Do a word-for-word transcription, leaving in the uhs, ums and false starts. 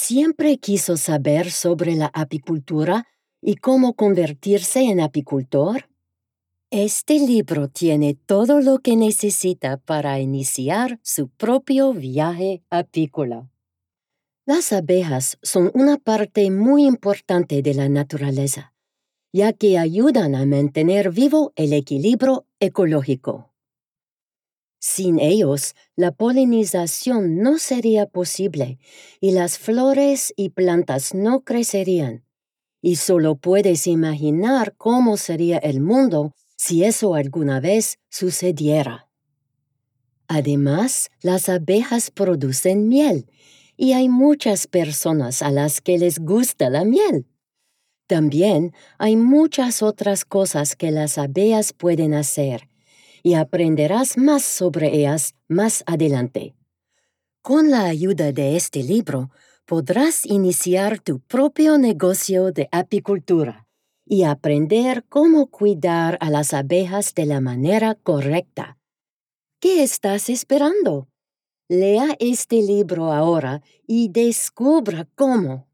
siempre quiso saber sobre la apicultura y cómo convertirse en apicultor? Este libro tiene todo lo que necesita para iniciar su propio viaje apícola. Las abejas son una parte muy importante de la naturaleza, ya que ayudan a mantener vivo el equilibrio ecológico. Sin ellos, la polinización no sería posible y las flores y plantas no crecerían. Y solo puedes imaginar cómo sería el mundo si eso alguna vez sucediera. Además, las abejas producen miel y hay muchas personas a las que les gusta la miel. También hay muchas otras cosas que las abejas pueden hacer y aprenderás más sobre ellas más adelante. Con la ayuda de este libro, podrás iniciar tu propio negocio de apicultura y aprender cómo cuidar a las abejas de la manera correcta. ¿Qué estás esperando? Lea este libro ahora y descubra cómo.